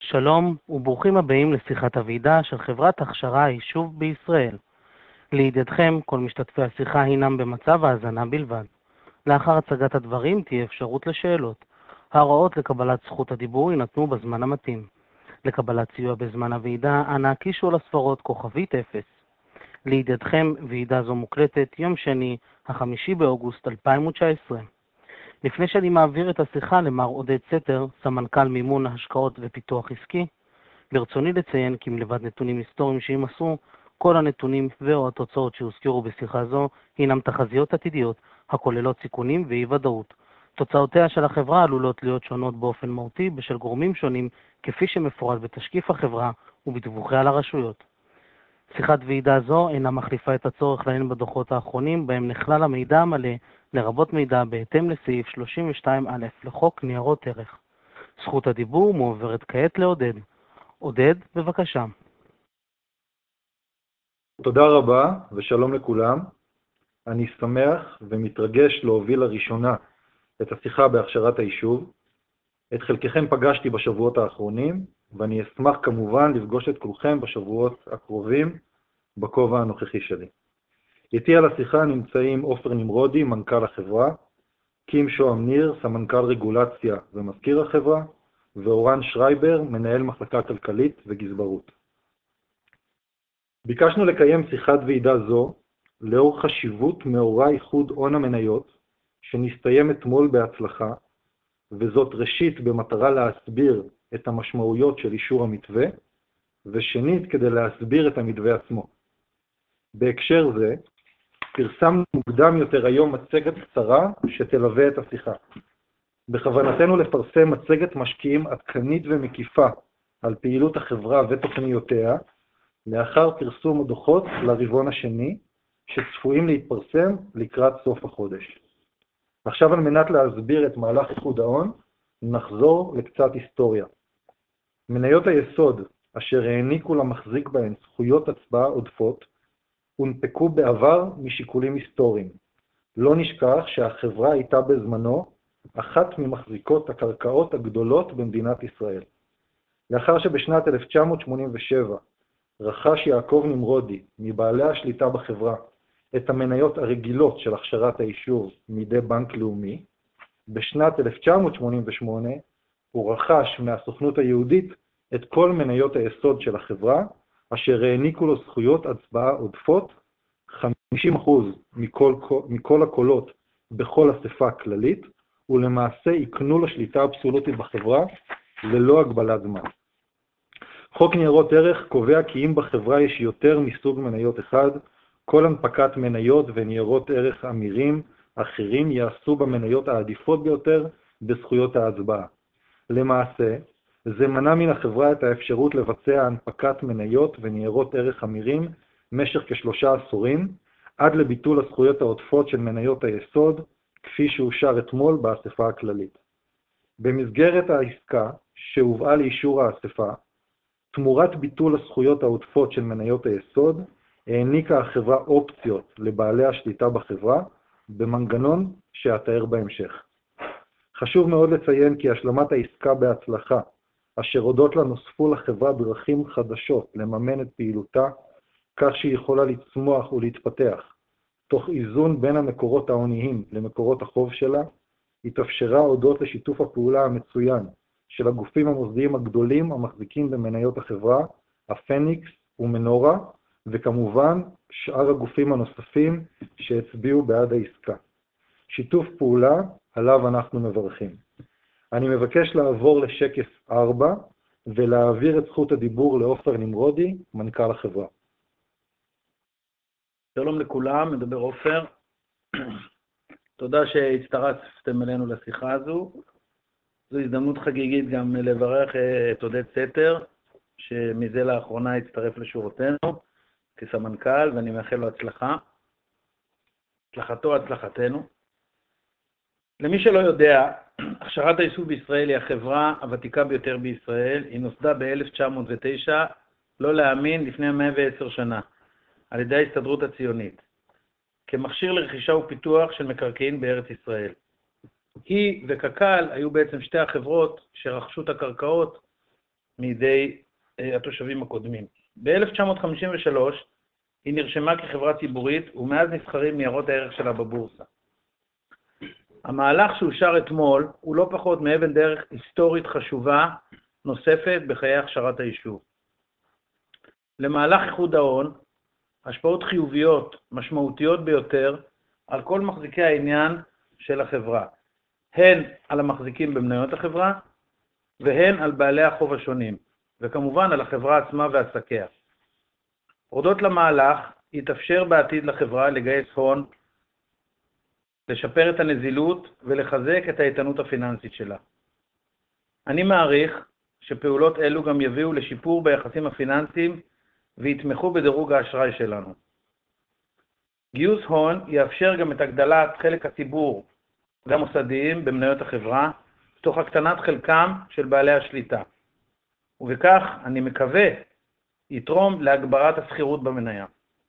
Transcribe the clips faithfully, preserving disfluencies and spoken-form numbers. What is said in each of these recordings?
שלום וברוכים הבאים לשיחת הוועידה של חברת הכשרה היישוב בישראל. לידיעתכם, כל משתתפי השיחה הינם במצב האזנה בלבד. לאחר הצגת הדברים תהיה אפשרות לשאלות. ההוראות לקבלת זכות הדיבור יינתנו בזמן המתאים. לקבלת סיוע בזמן הוועידה, אנא קישו לספרות כוכבית אפס. לידיעתכם, ועידה זו מוקלטת יום שני, החמישי באוגוסט אלפיים תשע עשרה. לפני שאני מעביר את השיחה למר עודד סתר, סמנכ"ל מימון השקעות ופיתוח עסקי, ברצוני לציין כי מלבד נתונים היסטוריים שימסרו, כל הנתונים ואו התוצאות שהוזכרו בשיחה זו הינם תחזיות עתידיות הכוללות סיכונים ואי ודאות. תוצאותיה של החברה עלולות להיות שונות באופן מהותי בשל גורמים שונים כפי שמפורט בתשקיף החברה ובדיווחי על הרשויות. שיחת ועידה זו אינה מחליפה את הצורך לעיין בדוחות האחרונים בהם נכלל המידע המלא לרבות מידע בהתאם לסעיף שלושים ושתיים א' לחוק ניירות ערך. זכות הדיבור מועברת כעת לעודד. עודד, בבקשה. תודה רבה ושלום לכולם. אני שמח ומתרגש להוביל לראשונה את השיחה בהכשרת היישוב. את חלקכם פגשתי בשבועות האחרונים, ואני אשמח כמובן לפגוש את כולכם בשבועות הקרובים בכובע הנוכחי שלי. איתי על השיחה נמצאים עופר נמרודי, מנכ"ל החברה, קים שוהם ניר, סמנכ"ל רגולציה ומזכיר החברה, ואורן שרייבר, מנהל מחלקה כלכלית וגזברות. ביקשנו לקיים שיחת ועידה זו לאור חשיבות מאורע איחוד הון המניות, שנסתיים אתמול בהצלחה, וזאת ראשית במטרה להסביר את המשמעויות של אישור המתווה, ושנית כדי להסביר את המתווה עצמו. בהקשר זה, פרסמנו מוקדם יותר היום מצגת קצרה שתלווה את השיחה. בכוונתנו לפרסם מצגת משקיעים עדכנית ומקיפה על פעילות החברה ותוכניותיה, לאחר פרסום הדוחות לרבעון השני, שצפויים להתפרסם לקראת סוף החודש. עכשיו על מנת להסביר את מהלך איחוד ההון, נחזור לקצת היסטוריה. מניות היסוד, אשר העניקו למחזיק בהן זכויות הצבעה עודפות, הונפקו בעבר משיקולים היסטוריים. לא נשכח שהחברה הייתה בזמנו אחת ממחזיקות הקרקעות הגדולות במדינת ישראל. לאחר שבשנת אלף תשע מאות שמונים ושבע רכש יעקב נמרודי מבעלי השליטה בחברה את המניות הרגילות של הכשרת היישוב מידי בנק לאומי, בשנת אלף תשע מאות שמונים ושמונה הוא רכש מהסוכנות היהודית את כל מניות היסוד של החברה, אשר העניקו לו זכויות הצבעה עודפות, חמישים אחוז מכל, מכל הקולות בכל אספה הכללית, ולמעשה יקנו לו שליטה אבסולוטית בחברה ללא הגבלת זמן. חוק ניירות ערך קובע כי אם בחברה יש יותר מסוג מניות אחד, כל הנפקת מניות וניירות ערך אמירים אחרים יעשו במניות העדיפות ביותר בזכויות ההצבעה. למעשה, זה מנע מן החברה את האפשרות לבצע הנפקת מניות וניירות ערך אמירים משך כשלושה עשורים, עד לביטול הזכויות העודפות של מניות היסוד, כפי שאושר אתמול באספה הכללית. במסגרת העסקה שהובאה לאישור האספה, תמורת ביטול הזכויות העודפות של מניות היסוד, העניקה החברה אופציות לבעלי השליטה בחברה, במנגנון שאתאר בהמשך. חשוב מאוד לציין כי השלמת העסקה בהצלחה, אשר הודות לה נוספו לחברה דרכים חדשות לממן את פעילותה, כך שהיא יכולה לצמוח ולהתפתח, תוך איזון בין המקורות ההוניים למקורות החוב שלה, התאפשרה הודות לשיתוף הפעולה המצוין של הגופים המוסדיים הגדולים המחזיקים במניות החברה, הפניקס ומנורה, וכמובן שאר הגופים הנוספים שהצביעו בעד העסקה. שיתוף פעולה עליו אנחנו מברכים. אני מבקש לעבור לשקף ארבע ולהעביר את זכות הדיבור לעופר נמרודי, מנכ"ל החברה. שלום לכולם, מדבר עופר. תודה שהצטרפתם אלינו לשיחה הזו. זו הזדמנות חגיגית גם לברך את עודד סתר, שמזה לאחרונה הצטרף לשורותינו כסמנכ"ל, ואני מאחל לו הצלחה. הצלחתו, הצלחתנו. למי שלא יודע, הכשרת היישוב בישראל היא החברה הוותיקה ביותר בישראל. היא נוסדה ב-אלף תשע מאות ותשע, לא להאמין, לפני מאה ועשר שנה, על ידי ההסתדרות הציונית, כמכשיר לרכישה ופיתוח של מקרקעין בארץ ישראל. היא וקק"ל היו בעצם שתי החברות שרכשו את הקרקעות מידי התושבים הקודמים. ב-אלף תשע מאות חמישים ושלוש היא נרשמה כחברה ציבורית, ומאז נסחרים ניירות הערך שלה בבורסה. המהלך שאושר אתמול הוא לא פחות מאבן דרך היסטורית חשובה נוספת בחיי הכשרת היישוב. למהלך איחוד ההון, השפעות חיוביות משמעותיות ביותר על כל מחזיקי העניין של החברה, הן על המחזיקים במניות החברה, והן על בעלי החוב השונים, וכמובן על החברה עצמה ועסקיה. הודות למהלך, יתאפשר בעתיד לחברה לגייס הון, לשפר את הנזילות ולחזק את האיתנות הפיננסית שלה. אני מעריך שפעולות אלו גם יביאו לשיפור ביחסים הפיננסיים ויתמכו בדירוג האשראי שלנו. גיוס הון יאפשר גם את הגדלת חלק הציבור והמוסדיים במניות החברה, תוך הקטנת חלקם של בעלי השליטה. ובכך אני מקווה יתרום להגברת הסחירות במניה.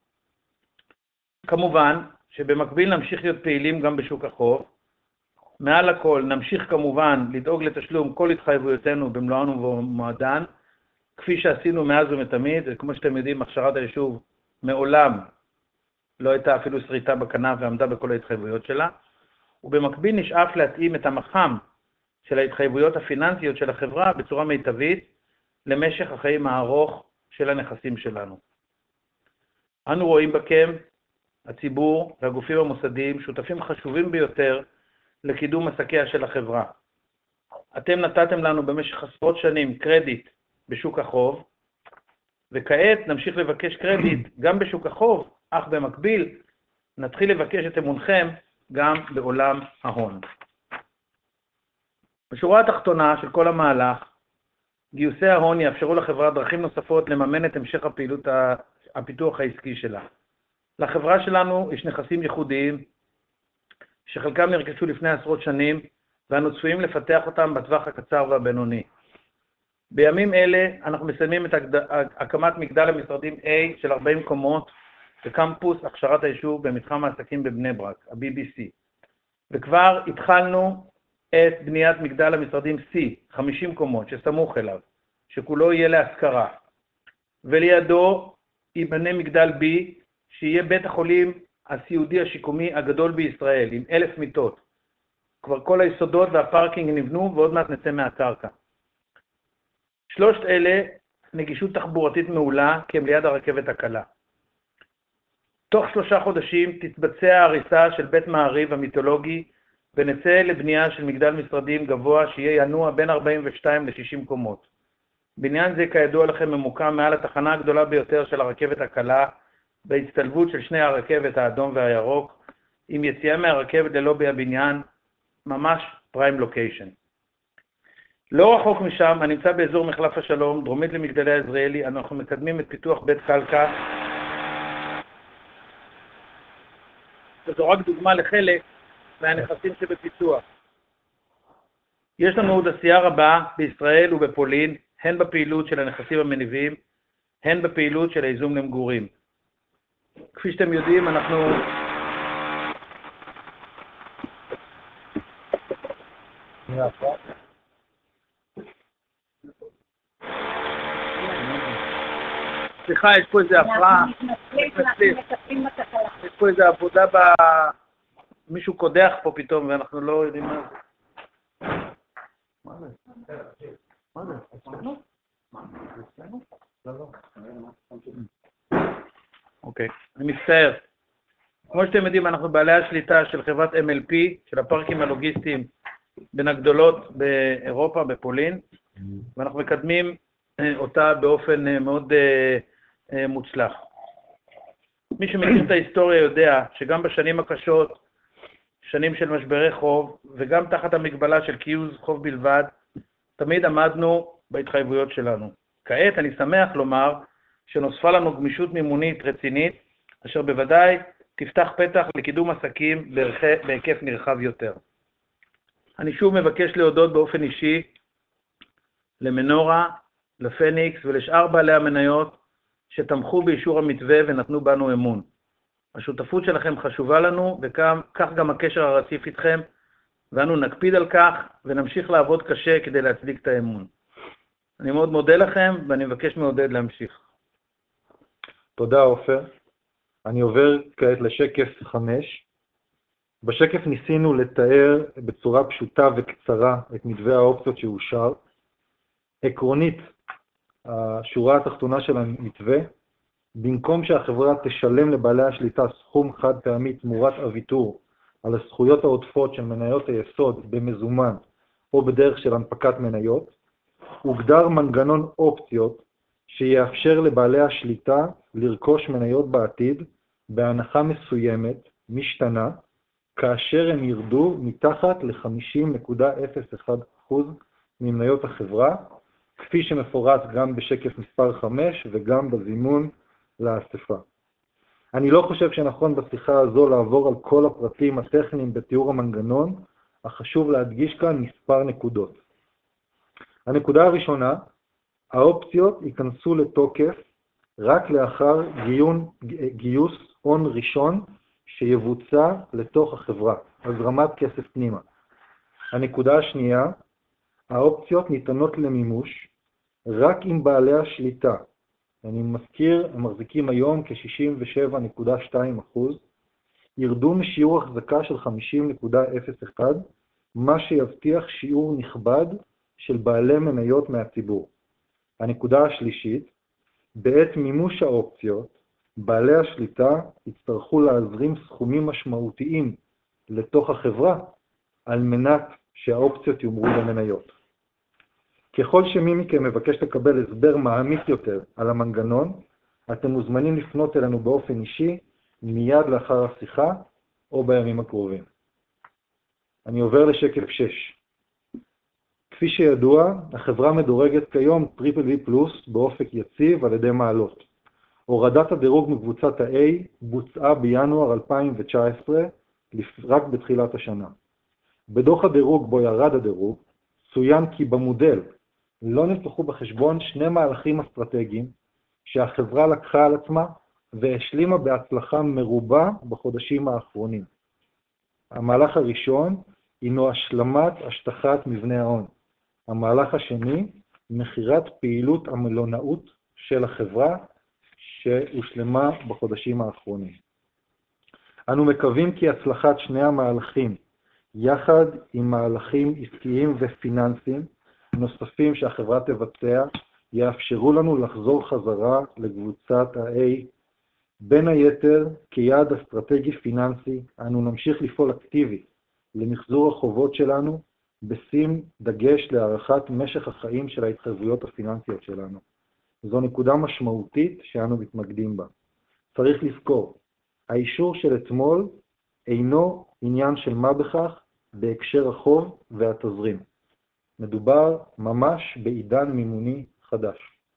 כמובן שבמקביל נמשיך להיות פעילים גם בשוק החוב. מעל הכל נמשיך כמובן לדאוג לתשלום כל התחייבויותינו במלואן ובמועדן, כפי שעשינו מאז ומתמיד, וכמו שאתם יודעים, הכשרת היישוב מעולם לא הייתה אפילו שריטה בכנף ועמדה בכל ההתחייבויות שלה, ובמקביל נשאף להתאים את המחם של ההתחייבויות הפיננסיות של החברה בצורה מיטבית למשך החיים הארוך של הנכסים שלנו. אנו רואים בכם, הציבור והגופים המוסדיים, שותפים חשובים ביותר לקידום עסקיה של החברה. אתם נתתם לנו במשך עשרות שנים קרדיט בשוק החוב, וכעת נמשיך לבקש קרדיט גם בשוק החוב, אך במקביל נתחיל לבקש את אמונכם גם בעולם ההון. בשורה התחתונה של כל המהלך, גיוסי ההון יאפשרו לחברה דרכים נוספות לממן את המשך הפעילות הפיתוח העסקי שלה. לחברה שלנו יש נכסים ייחודיים שחלקם נרכשו לפני עשרות שנים, ואנו צפויים לפתח אותם בטווח הקצר והבינוני. בימים אלה אנחנו מסיימים את הקמת מגדל המשרדים A של ארבעים קומות בקמפוס הכשרת היישוב במתחם העסקים בבני ברק, ה-בי בי סי. וכבר התחלנו את בניית מגדל המשרדים C, חמישים קומות, שסמוך אליו, שכולו יהיה להשכרה. ולידו ייבנה מגדל B, שיהיה בית החולים הסיעודי השיקומי הגדול בישראל, עם אלף מיטות. כבר כל היסודות והפארקינג נבנו, ועוד מעט נצא מהקרקע. שלושת אלה נגישות תחבורתית מעולה, כי הם ליד הרכבת הקלה. תוך שלושה חודשים תתבצע ההריסה של בית מעריב המיתולוגי, ונצא לבנייה של מגדל משרדים גבוה שיהיה ינוע בין ארבעים ושתיים ל-שישים קומות. בניין זה כידוע לכם ממוקם מעל התחנה הגדולה ביותר של הרכבת הקלה, בהצטלבות של שני הרכבת האדום והירוק, עם יציאה מהרכבת ללובי הבניין, ממש פריים לוקיישן. לא רחוק משם, אני נמצא באזור מחלף השלום, דרומית למגדלי העזריאלי, אנחנו מקדמים את פיתוח בית קלקה. וזו רק דוגמה לחלק מהנכסים שבפיתוח. יש לנו עוד עשייה רבה בישראל ובפולין, הן בפעילות של הנכסים המניבים, הן בפעילות של הייזום למגורים. כפי שאתם יודעים, אנחנו סליחה, יש פה איזה הפרעה. יש פה איזה עבודה ב... מישהו קודח פה פתאום, ואנחנו לא יודעים מה זה. מה זה? מה זה? מה זה? אוקיי, אני מצטער. כמו שאתם יודעים, אנחנו בעלי השליטה של חברת אם אל פי, של הפארקים הלוגיסטיים בין הגדולות באירופה, בפולין, ואנחנו מקדמים אותה באופן מאוד מוצלח. מי שמכיר את ההיסטוריה יודע שגם בשנים הקשות, שנים של משברי חוב, וגם תחת המגבלה של קיוז חוב בלבד, תמיד עמדנו בהתחייבויות שלנו. כעת אני שמח לומר שנוספה לנו גמישות מימונית רצינית, אשר בוודאי תפתח פתח לקידום עסקים בהיקף נרחב יותר. אני שוב מבקש להודות באופן אישי למנורה, לפניקס ולשאר בעלי המניות שתמכו באישור המתווה ונתנו בנו אמון. השותפות שלכם חשובה לנו, וכך גם הקשר הרציף איתכם, ואנו נקפיד על כך ונמשיך לעבוד קשה כדי להצדיק את האמון. אני מאוד מודה לכם, ואני מבקש מעודד להמשיך. תודה, עופר. אני עובר כעת לשקף חמש. בשקף ניסינו לתאר בצורה פשוטה וקצרה את מתווה האופציות שאושר. עקרונית, השורה התחתונה של המתווה, במקום שהחברה תשלם לבעלי השליטה סכום חד פעמי תמורת אביטור על הזכויות העודפות של מניות היסוד במזומן או בדרך של הנפקת מניות, הוגדר מנגנון אופציות שיאפשר לבעלי השליטה לרכוש מניות בעתיד בהנחה מסוימת, משתנה, כאשר הם ירדו מתחת ל-חמישים נקודה אפס אחת אחוז ממניות החברה, כפי שמפורט גם בשקף מספר חמש וגם בזימון לאספה. אני לא חושב שנכון בשיחה הזו לעבור על כל הפרטים הטכניים בתיאור המנגנון, אך חשוב להדגיש כאן מספר נקודות. הנקודה הראשונה, האופציות ייכנסו לתוקף רק לאחר גיון, גיוס הון ראשון שיבוצע לתוך החברה, הזרמת כסף פנימה. הנקודה השנייה, האופציות ניתנות למימוש רק אם בעלי השליטה, אני מזכיר, הם מחזיקים היום כ-שישים ושבע נקודה שתיים אחוז, ירדו משיעור החזקה של חמישים נקודה אפס אחת, מה שיבטיח שיעור נכבד של בעלי מניות מהציבור. הנקודה השלישית, בעת מימוש האופציות, בעלי השליטה יצטרכו להזרים סכומים משמעותיים לתוך החברה, על מנת שהאופציות יומרו למניות. ככל שמי מכם מבקש לקבל הסבר מעמיק יותר על המנגנון, אתם מוזמנים לפנות אלינו באופן אישי, מיד לאחר השיחה או בימים הקרובים. אני עובר לשקף שש. כפי שידוע, החברה מדורגת כיום טריפל וי פלוס באופק יציב על ידי מעלות. הורדת הדירוג מקבוצת ה-A בוצעה בינואר אלפיים תשע עשרה, רק בתחילת השנה. בדוח הדירוג בו ירד הדירוג, צוין כי במודל לא נלקחו בחשבון שני מהלכים אסטרטגיים שהחברה לקחה על עצמה והשלימה בהצלחה מרובה בחודשים האחרונים. המהלך הראשון הינו השלמת השטחת מבנה ההון. המהלך השני, מחירת פעילות המלונאות של החברה שהושלמה בחודשים האחרונים. אנו מקווים כי הצלחת שני המהלכים, יחד עם מהלכים עסקיים ופיננסיים נוספים שהחברה תבצע, יאפשרו לנו לחזור חזרה לקבוצת ה-A. בין היתר, כיעד אסטרטגי פיננסי, אנו נמשיך לפעול אקטיבית למחזור החובות שלנו, בשים דגש להערכת משך החיים של ההתחייבויות הפיננסיות שלנו. זו נקודה משמעותית שאנו מתמקדים בה. צריך לזכור, האישור של אתמול אינו עניין של מה בכך בהקשר החוב והתזרים. מדובר ממש בעידן מימוני חדש.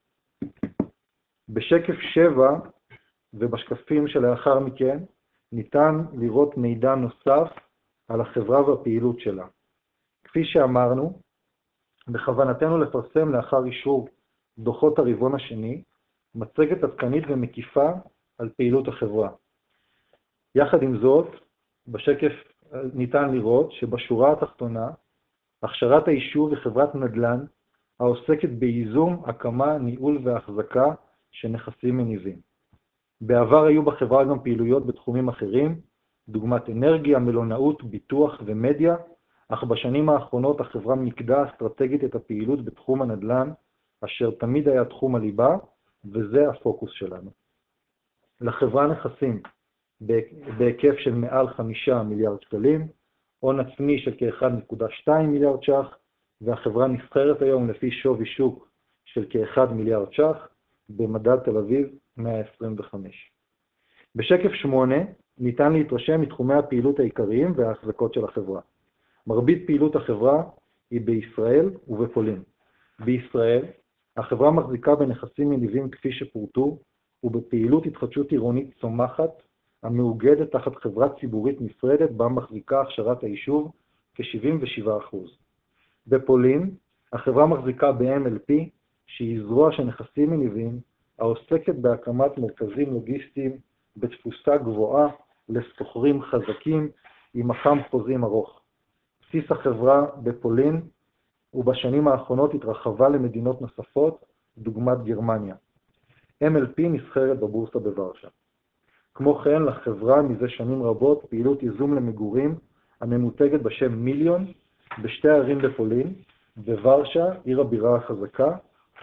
בשקף שבע ובשקפים שלאחר מכן ניתן לראות מידע נוסף על החברה והפעילות שלה. כפי שאמרנו, בכוונתנו לפרסם לאחר אישור דוחות הרבעון השני, מצגת עדכנית ומקיפה על פעילות החברה. יחד עם זאת, בשקף ניתן לראות שבשורה התחתונה, הכשרת היישוב וחברת נדל"ן העוסקת בייזום, הקמה, ניהול והחזקה של נכסים מניבים. בעבר היו בחברה גם פעילויות בתחומים אחרים, דוגמת אנרגיה, מלונאות, ביטוח ומדיה, אך בשנים האחרונות החברה מיקדה אסטרטגית את הפעילות בתחום הנדל"ן, אשר תמיד היה תחום הליבה, וזה הפוקוס שלנו. לחברה נכסים בהיקף של מעל חמישה מיליארד שקלים, הון עצמי של כ-אחד נקודה שתיים מיליארד ש"ח, והחברה נסחרת היום לפי שווי שוק של כ-אחד מיליארד ש"ח, במדד תל אביב מאה עשרים וחמש. בשקף שמונה ניתן להתרשם מתחומי הפעילות העיקריים וההחזקות של החברה. מרבית פעילות החברה היא בישראל ובפולין. בישראל, החברה מחזיקה בנכסים מניבים כפי שפורטו, ובפעילות התחדשות עירונית צומחת, המאוגדת תחת חברה ציבורית נפרדת בה מחזיקה הכשרת היישוב כ-שבעים ושבעה אחוז. בפולין, החברה מחזיקה ב-אם אל פי, שהיא זרוע של נכסים מניבים, העוסקת בהקמת מרכזים לוגיסטיים בתפוסה גבוהה לסוחרים חזקים עם מחם חוזים ארוך. בסיס החברה בפולין ובשנים האחרונות התרחבה למדינות נוספות, דוגמת גרמניה. אם אל פי נסחרת בבורסה בוורשה. כמו כן, לחברה מזה שנים רבות פעילות ייזום למגורים הממותגת בשם מיליון בשתי ערים בפולין, בוורשה, עיר הבירה החזקה,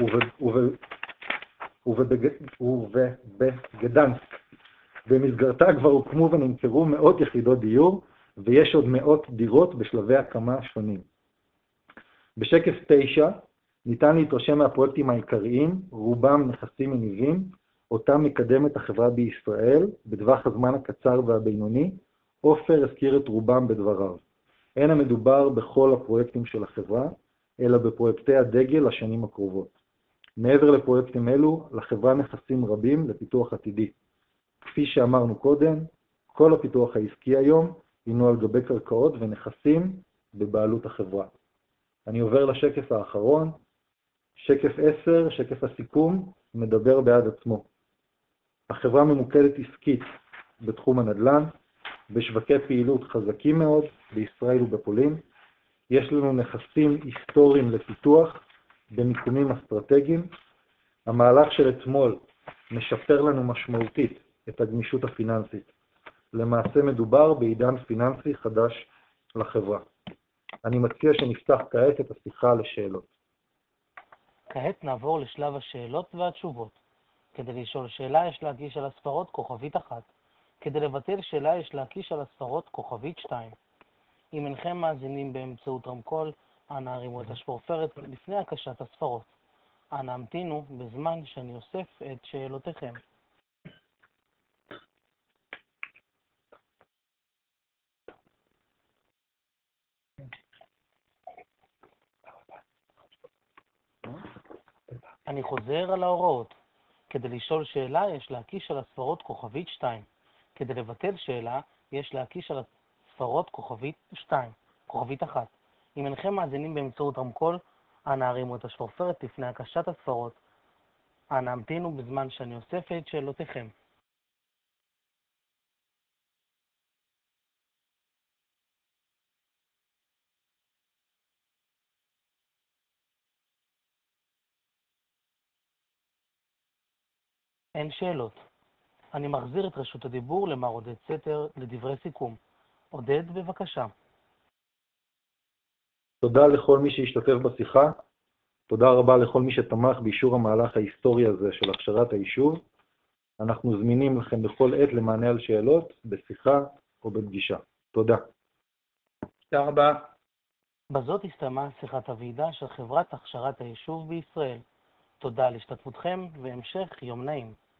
ובגדנסק. במסגרתה כבר הוקמו ונמכרו מאות יחידות דיור, ויש עוד מאות דירות בשלבי הקמה שונים. בשקף תשע ניתן להתרשם מהפרויקטים העיקריים, רובם נכסים מניבים, אותם מקדמת החברה בישראל בטווח הזמן הקצר והבינוני. עופר הזכיר את רובם בדבריו. אין המדובר בכל הפרויקטים של החברה, אלא בפרויקטי הדגל לשנים הקרובות. מעבר לפרויקטים אלו, לחברה נכסים רבים לפיתוח עתידי. כפי שאמרנו קודם, כל הפיתוח העסקי היום הינו על גבי קרקעות ונכסים בבעלות החברה. אני עובר לשקף האחרון. שקף עשר, שקף הסיכום, מדבר בעד עצמו. החברה ממוקדת עסקית בתחום הנדל"ן, בשווקי פעילות חזקים מאוד בישראל ובפולין. יש לנו נכסים היסטוריים לפיתוח במיקומים אסטרטגיים. המהלך של אתמול משפר לנו משמעותית את הגמישות הפיננסית. למעשה מדובר בעידן פיננסי חדש לחברה. אני מציע שנפתח כעת את השיחה לשאלות. כעת נעבור לשלב השאלות והתשובות. כדי לשאול שאלה יש להקיש על הספרות כוכבית אחת. כדי לבטל שאלה יש להקיש על הספרות כוכבית שתיים. אם אינכם מאזינים באמצעות רמקול, אנא הרימו את השפורפרת לפני הקשת הספרות. אנא המתינו בזמן שאני אוסף את שאלותיכם. אני חוזר על ההוראות. כדי לשאול שאלה יש להקיש על הספרות כוכבית שתיים. כדי לבטל שאלה יש להקיש על הספרות כוכבית שתיים, כוכבית אחת. אם אינכם מאזינים באמצעות רמקול, אנא הרימו את השפורפרת לפני הקשת הספרות. אנא המתינו בזמן שאני אוסף את שאלותיכם. אין שאלות. אני מחזיר את רשות הדיבור למר עודד סתר לדברי סיכום. עודד, בבקשה. תודה לכל מי שהשתתף בשיחה. תודה רבה לכל מי שתמך באישור המהלך ההיסטורי הזה של הכשרת היישוב. אנחנו זמינים לכם בכל עת למענה על שאלות, בשיחה או בפגישה. תודה. תודה רבה. בזאת הסתיימה שיחת הוועידה של חברת הכשרת היישוב בישראל. תודה על השתתפותכם והמשך יום נעים.